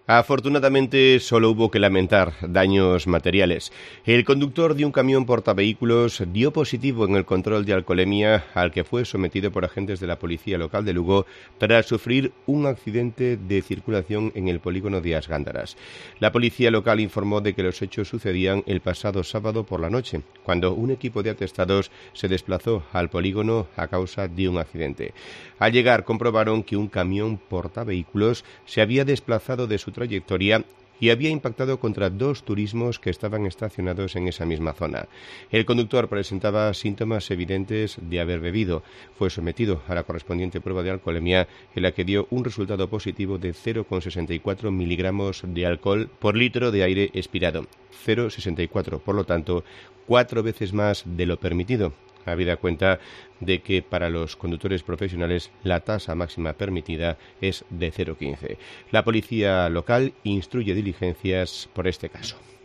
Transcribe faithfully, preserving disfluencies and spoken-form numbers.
Afortunadamente solo hubo que lamentar daños materiales. El conductor de un camión portavehículos dio positivo en el control de alcoholemia al que fue sometido por agentes de la policía local de Lugo tras sufrir un accidente de circulación en el polígono de As Gándaras. La policía local informó de que los hechos sucedían el pasado sábado por la noche, cuando un equipo de atestados se desplazó al polígono a causa de un accidente. Al llegar comprobaron que un camión portavehículos se había desplazado de su trayectoria y había impactado contra dos turismos que estaban estacionados en esa misma zona. El conductor presentaba síntomas evidentes de haber bebido. Fue sometido a la correspondiente prueba de alcoholemia, en la que dio un resultado positivo de cero coma sesenta y cuatro miligramos de alcohol por litro de aire expirado. cero coma sesenta y cuatro, por lo tanto, cuatro veces más de lo permitido, habida cuenta de que para los conductores profesionales la tasa máxima permitida es de cero coma quince. La policía local instruye diligencias por este caso.